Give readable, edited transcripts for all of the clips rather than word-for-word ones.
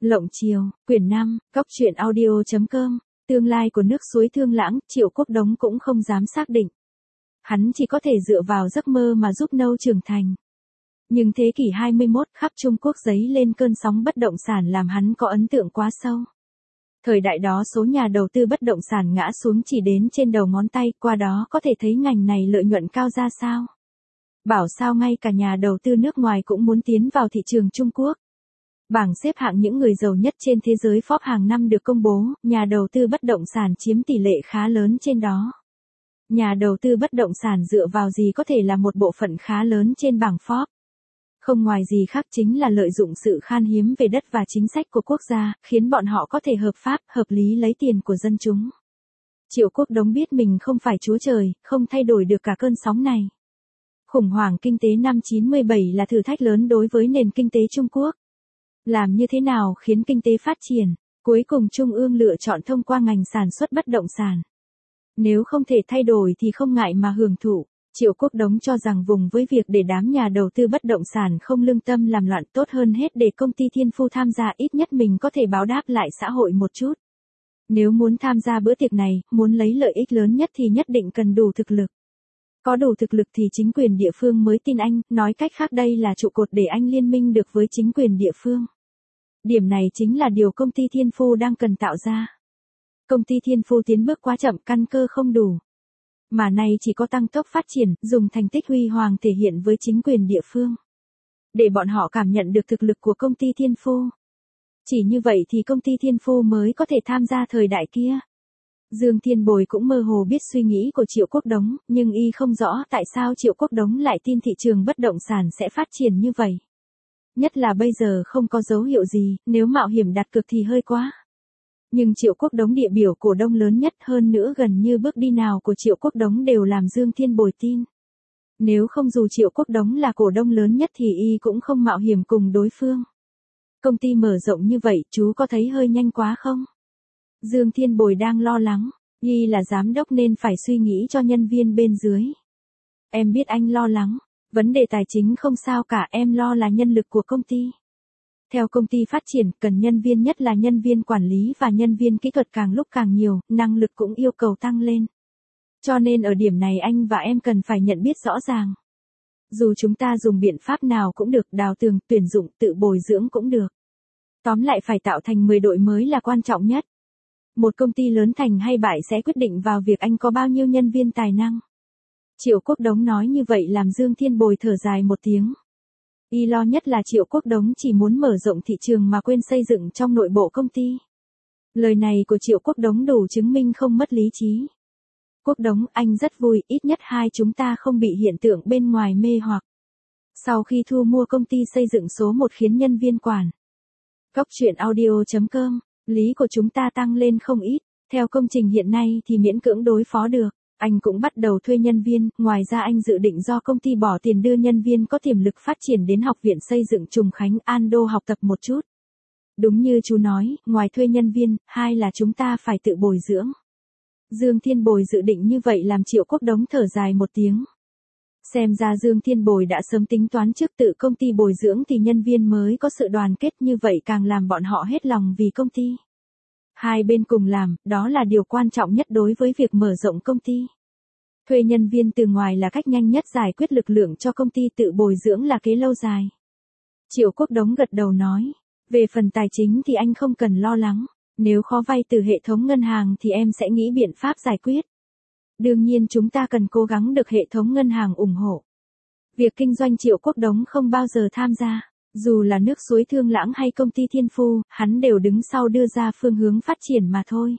Lộng Chiều, quyển 5, Cóc truyện audio.com, tương lai của nước suối Thương Lãng, Triệu Quốc Đống cũng không dám xác định. Hắn chỉ có thể dựa vào giấc mơ mà giúp nâu trưởng thành. Nhưng thế kỷ 21 khắp Trung Quốc dấy lên cơn sóng bất động sản làm hắn có ấn tượng quá sâu. Thời đại đó số nhà đầu tư bất động sản ngã xuống chỉ đến trên đầu ngón tay, qua đó có thể thấy ngành này lợi nhuận cao ra sao. Bảo sao ngay cả nhà đầu tư nước ngoài cũng muốn tiến vào thị trường Trung Quốc. Bảng xếp hạng những người giàu nhất trên thế giới Forbes hàng năm được công bố, nhà đầu tư bất động sản chiếm tỷ lệ khá lớn trên đó. Nhà đầu tư bất động sản dựa vào gì có thể là một bộ phận khá lớn trên bảng Forbes? Không ngoài gì khác chính là lợi dụng sự khan hiếm về đất và chính sách của quốc gia, khiến bọn họ có thể hợp pháp, hợp lý lấy tiền của dân chúng. Triệu Quốc Đống biết mình không phải chúa trời, không thay đổi được cả cơn sóng này. Khủng hoảng kinh tế năm 97 là thử thách lớn đối với nền kinh tế Trung Quốc. Làm như thế nào khiến kinh tế phát triển? Cuối cùng Trung ương lựa chọn thông qua ngành sản xuất bất động sản. Nếu không thể thay đổi thì không ngại mà hưởng thụ. Triệu Quốc Đống cho rằng vùng với việc để đám nhà đầu tư bất động sản không lương tâm làm loạn tốt hơn hết để công ty Thiên Phu tham gia, ít nhất mình có thể báo đáp lại xã hội một chút. Nếu muốn tham gia bữa tiệc này, muốn lấy lợi ích lớn nhất thì nhất định cần đủ thực lực. Có đủ thực lực thì chính quyền địa phương mới tin anh, nói cách khác đây là trụ cột để anh liên minh được với chính quyền địa phương. Điểm này chính là điều công ty Thiên Phu đang cần tạo ra. Công ty Thiên Phu tiến bước quá chậm, căn cơ không đủ. Mà nay chỉ có tăng tốc phát triển, dùng thành tích huy hoàng thể hiện với chính quyền địa phương. Để bọn họ cảm nhận được thực lực của công ty Thiên Phu. Chỉ như vậy thì công ty Thiên Phu mới có thể tham gia thời đại kia. Dương Thiên Bồi cũng mơ hồ biết suy nghĩ của Triệu Quốc Đống, nhưng y không rõ tại sao Triệu Quốc Đống lại tin thị trường bất động sản sẽ phát triển như vậy. Nhất là bây giờ không có dấu hiệu gì, nếu mạo hiểm đặt cược thì hơi quá. Nhưng Triệu Quốc Đống địa biểu cổ đông lớn nhất, hơn nữa gần như bước đi nào của Triệu Quốc Đống đều làm Dương Thiên Bồi tin. Nếu không dù Triệu Quốc Đống là cổ đông lớn nhất thì y cũng không mạo hiểm cùng đối phương. Công ty mở rộng như vậy, chú có thấy hơi nhanh quá không? Dương Thiên Bồi đang lo lắng, y là giám đốc nên phải suy nghĩ cho nhân viên bên dưới. Em biết anh lo lắng, vấn đề tài chính không sao cả, em lo là nhân lực của công ty. Theo công ty phát triển, cần nhân viên, nhất là nhân viên quản lý và nhân viên kỹ thuật càng lúc càng nhiều, năng lực cũng yêu cầu tăng lên. Cho nên ở điểm này anh và em cần phải nhận biết rõ ràng. Dù chúng ta dùng biện pháp nào cũng được, đào tường, tuyển dụng, tự bồi dưỡng cũng được. Tóm lại phải tạo thành 10 đội mới là quan trọng nhất. Một công ty lớn thành hay bại sẽ quyết định vào việc anh có bao nhiêu nhân viên tài năng. Triệu Quốc Đống nói như vậy làm Dương Thiên Bồi thở dài một tiếng. Y lo nhất là Triệu Quốc Đống chỉ muốn mở rộng thị trường mà quên xây dựng trong nội bộ công ty. Lời này của Triệu Quốc Đống đủ chứng minh không mất lý trí. Quốc Đống, anh rất vui, ít nhất hai chúng ta không bị hiện tượng bên ngoài mê hoặc. Sau khi thu mua công ty xây dựng số 1 khiến nhân viên quản. Cóc truyện audio.com, lý của chúng ta tăng lên không ít, theo công trình hiện nay thì miễn cưỡng đối phó được. Anh cũng bắt đầu thuê nhân viên, ngoài ra anh dự định do công ty bỏ tiền đưa nhân viên có tiềm lực phát triển đến học viện xây dựng Trùng Khánh Ando học tập một chút. Đúng như chú nói, ngoài thuê nhân viên, hai là chúng ta phải tự bồi dưỡng. Dương Thiên Bồi dự định như vậy làm Triệu Quốc Đống thở dài một tiếng. Xem ra Dương Thiên Bồi đã sớm tính toán trước, tự công ty bồi dưỡng thì nhân viên mới có sự đoàn kết, như vậy càng làm bọn họ hết lòng vì công ty. Hai bên cùng làm, đó là điều quan trọng nhất đối với việc mở rộng công ty. Thuê nhân viên từ ngoài là cách nhanh nhất giải quyết lực lượng cho công ty, tự bồi dưỡng là kế lâu dài. Triệu Quốc Đống gật đầu nói, về phần tài chính thì anh không cần lo lắng, nếu khó vay từ hệ thống ngân hàng thì em sẽ nghĩ biện pháp giải quyết. Đương nhiên chúng ta cần cố gắng được hệ thống ngân hàng ủng hộ. Việc kinh doanh Triệu Quốc Đống không bao giờ tham gia. Dù là nước suối Thương Lãng hay công ty Thiên Phu, hắn đều đứng sau đưa ra phương hướng phát triển mà thôi.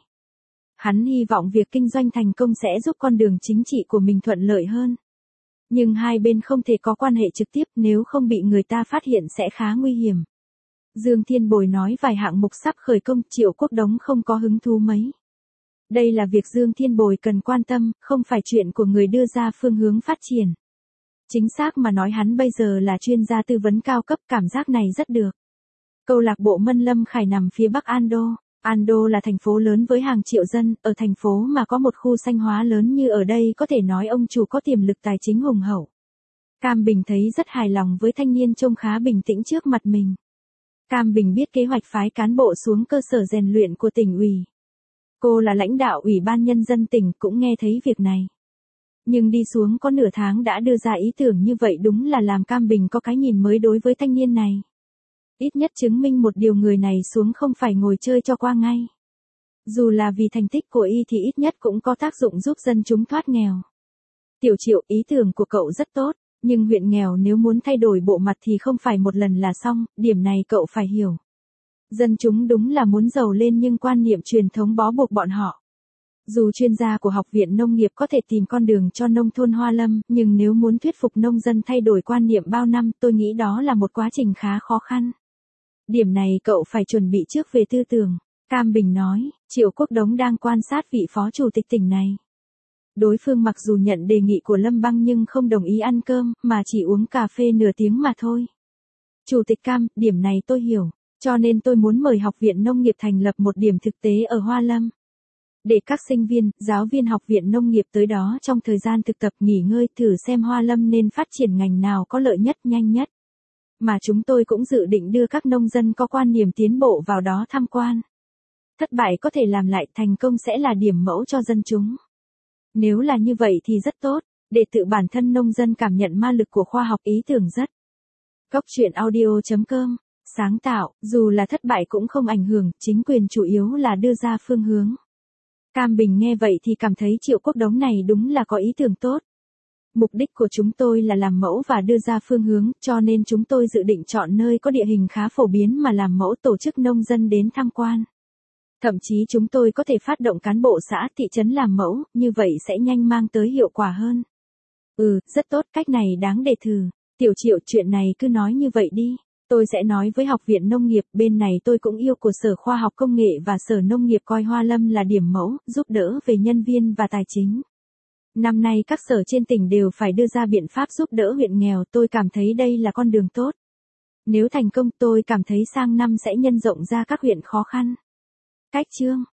Hắn hy vọng việc kinh doanh thành công sẽ giúp con đường chính trị của mình thuận lợi hơn. Nhưng hai bên không thể có quan hệ trực tiếp, nếu không bị người ta phát hiện sẽ khá nguy hiểm. Dương Thiên Bồi nói vài hạng mục sắp khởi công, Triệu Quốc Đống không có hứng thú mấy. Đây là việc Dương Thiên Bồi cần quan tâm, không phải chuyện của người đưa ra phương hướng phát triển. Chính xác mà nói hắn bây giờ là chuyên gia tư vấn cao cấp, cảm giác này rất được. Câu lạc bộ Mân Lâm Khải nằm phía bắc Ando. Ando là thành phố lớn với hàng triệu dân, ở thành phố mà có một khu xanh hóa lớn như ở đây có thể nói ông chủ có tiềm lực tài chính hùng hậu. Cam Bình thấy rất hài lòng với thanh niên trông khá bình tĩnh trước mặt mình. Cam Bình biết kế hoạch phái cán bộ xuống cơ sở rèn luyện của tỉnh ủy. Cô là lãnh đạo Ủy ban Nhân dân tỉnh cũng nghe thấy việc này. Nhưng đi xuống có nửa tháng đã đưa ra ý tưởng như vậy đúng là làm Cam Bình có cái nhìn mới đối với thanh niên này. Ít nhất chứng minh một điều người này xuống không phải ngồi chơi cho qua ngay. Dù là vì thành tích của y thì ít nhất cũng có tác dụng giúp dân chúng thoát nghèo. Tiểu Triệu, ý tưởng của cậu rất tốt, nhưng huyện nghèo nếu muốn thay đổi bộ mặt thì không phải một lần là xong, điểm này cậu phải hiểu. Dân chúng đúng là muốn giàu lên nhưng quan niệm truyền thống bó buộc bọn họ. Dù chuyên gia của Học viện Nông nghiệp có thể tìm con đường cho nông thôn Hoa Lâm, nhưng nếu muốn thuyết phục nông dân thay đổi quan niệm bao năm tôi nghĩ đó là một quá trình khá khó khăn. Điểm này cậu phải chuẩn bị trước về tư tưởng. Cam Bình nói, Triệu Quốc Đống đang quan sát vị phó chủ tịch tỉnh này. Đối phương mặc dù nhận đề nghị của Lâm Băng nhưng không đồng ý ăn cơm, mà chỉ uống cà phê nửa tiếng mà thôi. Chủ tịch Cam, điểm này tôi hiểu, cho nên tôi muốn mời Học viện Nông nghiệp thành lập một điểm thực tế ở Hoa Lâm. Để các sinh viên, giáo viên Học viện Nông nghiệp tới đó trong thời gian thực tập nghỉ ngơi thử xem Hoa Lâm nên phát triển ngành nào có lợi nhất nhanh nhất. Mà chúng tôi cũng dự định đưa các nông dân có quan niệm tiến bộ vào đó tham quan. Thất bại có thể làm lại, thành công sẽ là điểm mẫu cho dân chúng. Nếu là như vậy thì rất tốt, để tự bản thân nông dân cảm nhận ma lực của khoa học, ý tưởng rất. Cốc truyện audio.com, sáng tạo, dù là thất bại cũng không ảnh hưởng, chính quyền chủ yếu là đưa ra phương hướng. Cam Bình nghe vậy thì cảm thấy Triệu Quốc Đống này đúng là có ý tưởng tốt. Mục đích của chúng tôi là làm mẫu và đưa ra phương hướng, cho nên chúng tôi dự định chọn nơi có địa hình khá phổ biến mà làm mẫu, tổ chức nông dân đến tham quan. Thậm chí chúng tôi có thể phát động cán bộ xã, thị trấn làm mẫu, như vậy sẽ nhanh mang tới hiệu quả hơn. Rất tốt, cách này đáng để thử. Tiểu Triệu, chuyện này cứ nói như vậy đi. Tôi sẽ nói với Học viện Nông nghiệp, bên này tôi cũng yêu của Sở Khoa học Công nghệ và Sở Nông nghiệp coi Hoa Lâm là điểm mẫu, giúp đỡ về nhân viên và tài chính. Năm nay các sở trên tỉnh đều phải đưa ra biện pháp giúp đỡ huyện nghèo, tôi cảm thấy đây là con đường tốt. Nếu thành công tôi cảm thấy sang năm sẽ nhân rộng ra các huyện khó khăn. Cách chương